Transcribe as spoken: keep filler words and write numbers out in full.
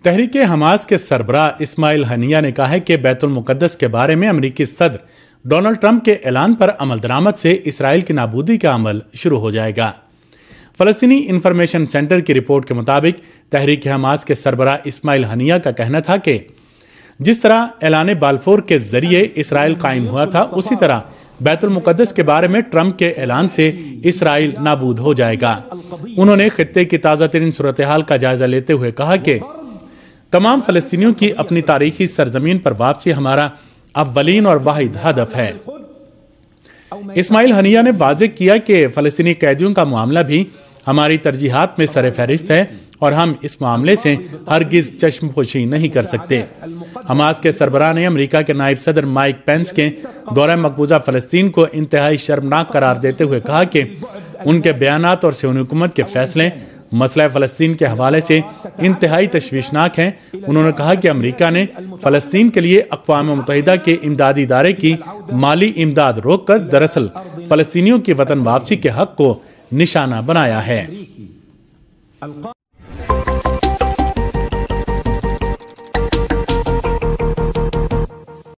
تحریک حماس کے سربراہ اسماعیل ہنیہ نے کہا ہے کہ بیت المقدس کے بارے میں امریکی صدر ڈونلڈ ٹرمپ کے اعلان پر عمل درآمد سے اسرائیل کی نابودی کا عمل شروع ہو جائے گا۔ فلسطینی انفارمیشن سینٹر کی رپورٹ کے مطابق تحریک حماس کے سربراہ اسماعیل ہنیہ کا کہنا تھا کہ جس طرح اعلان بالفور کے ذریعے اسرائیل قائم ہوا تھا، اسی طرح بیت المقدس کے بارے میں ٹرمپ کے اعلان سے اسرائیل نابود ہو جائے گا۔ انہوں نے خطے کی تازہ ترین صورتحال کا جائزہ لیتے ہوئے کہا کہ تمام فلسطینیوں کی اپنی تاریخی سرزمین پر واپسی ہمارا اولین اور واحد ہدف ہے۔ اسماعیل ہنیہ نے واضح کیا کہ فلسطینی قیدیوں کا معاملہ بھی ہماری ترجیحات میں سر فہرست ہے اور ہم اس معاملے سے ہرگز چشم پوشی نہیں کر سکتے۔ حماس کے سربراہ نے امریکہ کے نائب صدر مائک پینس کے دورہ مقبوضہ فلسطین کو انتہائی شرمناک قرار دیتے ہوئے کہا کہ ان کے بیانات اور صہیونی حکومت کے فیصلے مسئلہ فلسطین کے حوالے سے انتہائی تشویشناک ہیں۔ انہوں نے کہا کہ امریکہ نے فلسطین کے لیے اقوام متحدہ کے امدادی ادارے کی مالی امداد روک کر دراصل فلسطینیوں کی وطن واپسی کے حق کو نشانہ بنایا ہے۔